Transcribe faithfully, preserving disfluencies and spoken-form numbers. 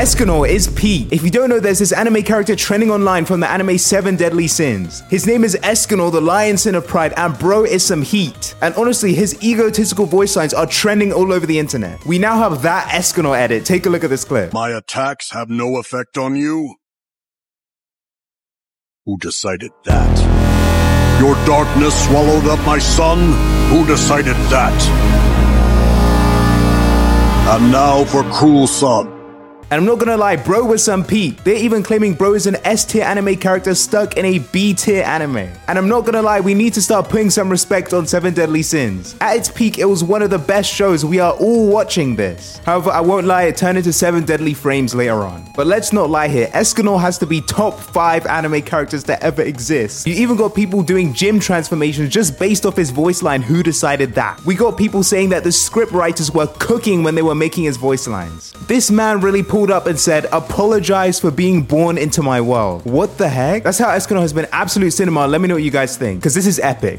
Escanor is Pete. If you don't know, there's this anime character trending online from the anime Seven Deadly Sins. His name is Escanor, the Lion Sin of Pride, and bro is some heat. And honestly, his egotistical voice lines are trending all over the internet. We now have that Escanor edit. Take a look at this clip. My attacks have no effect on you? Who decided that? Your darkness swallowed up my son? Who decided that? And now for Cruel Sun. And I'm not gonna lie, bro was some Pete. They're even claiming bro is an S tier anime character stuck in a B tier anime. And I'm not gonna lie, we need to start putting some respect on Seven Deadly Sins. At its peak, it was one of the best shows. We are all watching this. However, I won't lie, it turned into Seven Deadly Frames later on. But let's not lie here, Escanor has to be top five anime characters to ever exist. You even got people doing gym transformations just based off his voice line. Who decided that? We got people saying that the script writers were cooking when they were making his voice lines. This man really pulled up and said, apologize for being born into my world. What the heck? That's how Escanor has been absolute cinema. Let me know what you guys think, because this is epic.